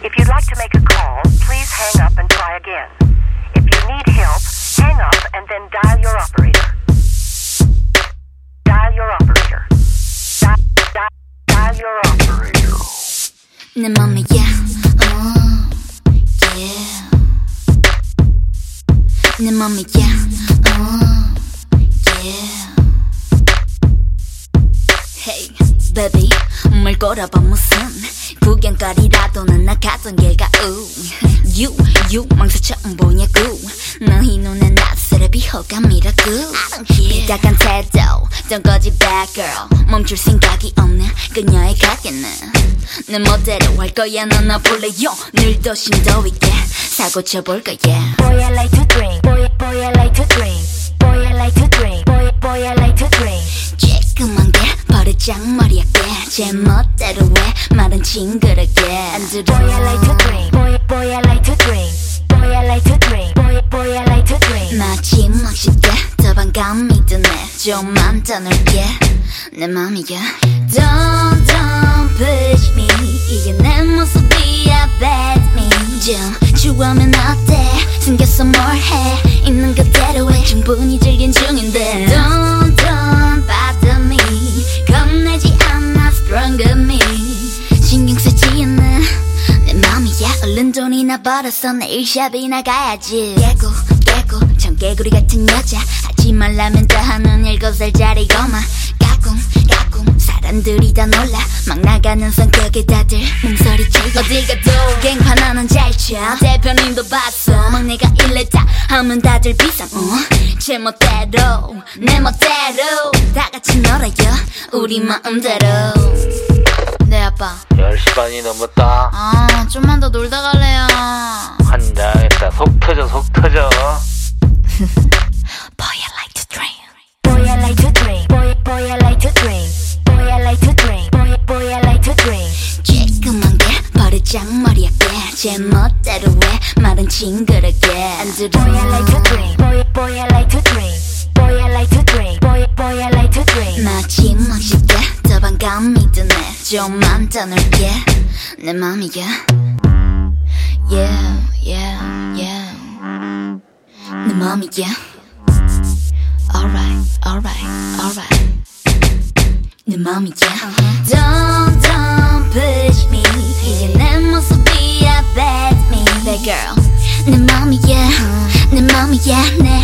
If you'd like to make a call, please hang up and try again. If you need help, hang up and then dial your operator. Dial your operator. Dial your operator. 내 맘이야, yeah. 내 맘이야, yeah. Hey, baby, 뭘 꼬라봐 무슨 구경거리라도는 나가던 길가 You 망사 처음 보냐고 너희 눈에 낯설어 비호감이라고 삐딱한 태도 Don't go back girl 멈출 생각이 없는 그녀의 가게는 내 멋대로 할 거야 넌 나 볼래요 늘 더 심도 있게 사고 쳐볼 거야 Boy I like to drink Boy I like to drink Boy I like to drink Boy I like to drink 쬐끄만 게 버릇장머리야 제 멋대로 왜 말은 징그럽게 안 들어 Boy I like to drink Boy I like to drink Boy I like to drink Boy I like to drink 마지막 시대 더 반감이 드네 좀만 더 넓게 내 맘이야 Don't push me 이게 내 모습이야 bad me 좀 추워하면 어때 숨겨서 뭘 해 있는 그대로 해 충분히 즐긴 중인데 Don't bother me 겁내지 않아 stronger me 신경 쓰지 않는 내 맘이야 얼른 돈이나 벌어서 내일 샵이나 가야지 깨고 참 개구리 같은 여자 하지 말라면 더 하는 7살짜리고만 까꿍 사람들이 다 놀라 막 나가는 성격에 다들 몸서리쳐 어딜 가도 갱판 하나는 잘쳐 대표님도 봤어 막 내가 일랬다 하면 다들 비상 제 멋대로 내 멋대로 다 같이 놀아요 우리 마음대로 네 아빠 10시 반이 넘었다. 좀만 더 놀다 갈래요 환장했다. 속 터져 Boy I like to drink Boy I like to drink Boy I like to drink Boy I like to drink Boy I like to drink 쬐끄만 게 버릇장머리야 제 멋대로 왜 말은 징그럽게 안 들어 Boy I like to drink Boy I like to drink Boy I like to drink Boy I like to drink 마지막 시대 더 반감이 드네 좀만 더 넓게 내 맘이야 Yeah 내 맘이야 Alright 내 맘이야 Don't push me 이게 내 모습이야 bad me Bad girl 내 맘이야 내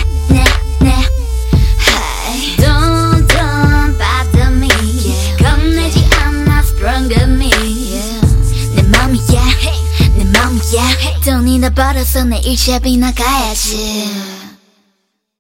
Hey Don't bother me 겁내지 않아 stronger me 내 맘이야 돈이나 벌어서 내일 샵이나 가야지